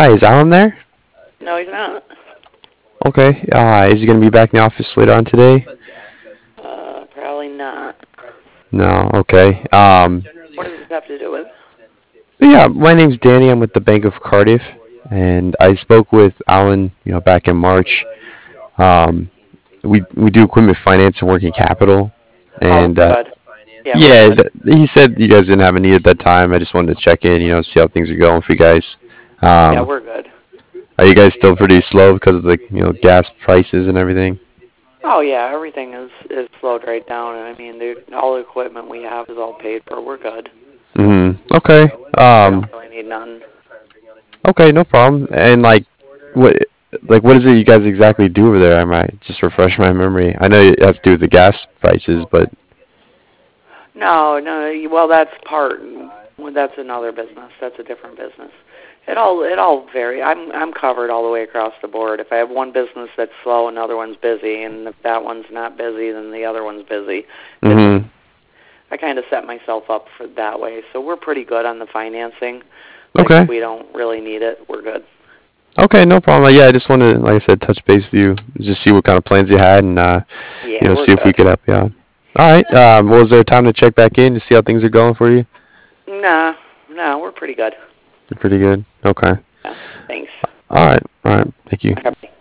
Hi, is Alan there? No, he's not. Okay. Is he going to be back in the office later on today? Probably not. No. Okay. What does this have to do with? Yeah, my name's Danny. I'm with the Bank of Cardiff, and I spoke with Alan, back in March. Um, we do equipment finance and working capital, Oh, and good. Yeah, we're yeah, good. he said you guys didn't have a need at that time. I just wanted to check in, see how things are going for you guys. Yeah, Um, we're good. are you guys still pretty slow because of the gas prices and everything? Oh yeah, everything is slowed right down, and I mean, all the equipment we have is all paid for. We're good. Okay. We don't really need none. Okay, no problem. And what what is it you guys exactly do over there? I might just refresh my memory. I know it has to do with the gas prices, but No, no. Well, that's part. Well, that's another business. That's a different business. It all vary. I'm covered all the way across the board. If I have one business that's slow, another one's busy, and if that one's not busy, then the other one's busy. mhm. I kind of set myself up for that way. So we're pretty good on the financing. Like if Okay. we don't really need it, we're good. Okay, no problem. Yeah, I just wanted to, like I said, touch base with you, just see what kind of plans you had, and Yeah, we're see if we good. could help you out. All right. Well, is there time to check back in to see how things are going for you? Nah, no, we're pretty good. You're pretty good. Okay. Yeah, thanks. All right. All right. Thank you. Okay.